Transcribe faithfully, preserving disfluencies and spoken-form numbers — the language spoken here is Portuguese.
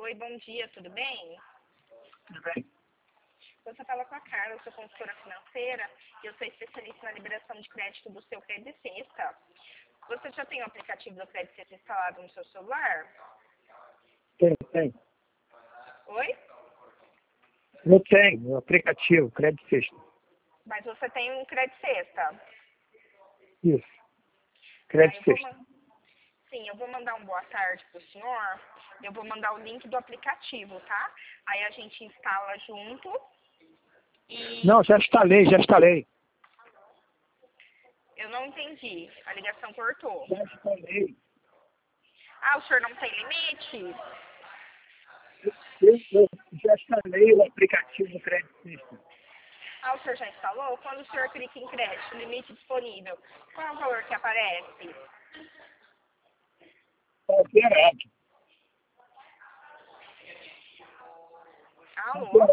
Oi, bom dia, tudo bem? Tudo bem? Você fala com a Carla, eu sou consultora financeira e eu sou especialista na liberação de crédito do seu Credit Sexta. Você já tem o aplicativo do Credit Sexta instalado no seu celular? Tem, tem. Oi? Eu tenho o aplicativo, Credit Sexta. Mas você tem um Credit Sexta? Isso. Ah, Credit eu vou Sexta. man- Sim, eu vou mandar um boa tarde para o senhor. Eu vou mandar o link do aplicativo, tá? Aí a gente instala junto e Não, já instalei, já instalei. eu não entendi. A ligação cortou. Já instalei. Ah, o senhor não tem limite? Eu, eu já instalei o aplicativo do Credit Sexta. Ah, o senhor já instalou? Quando o senhor clica em crédito, limite disponível, qual é o valor que aparece? Está zerado. Está Alô?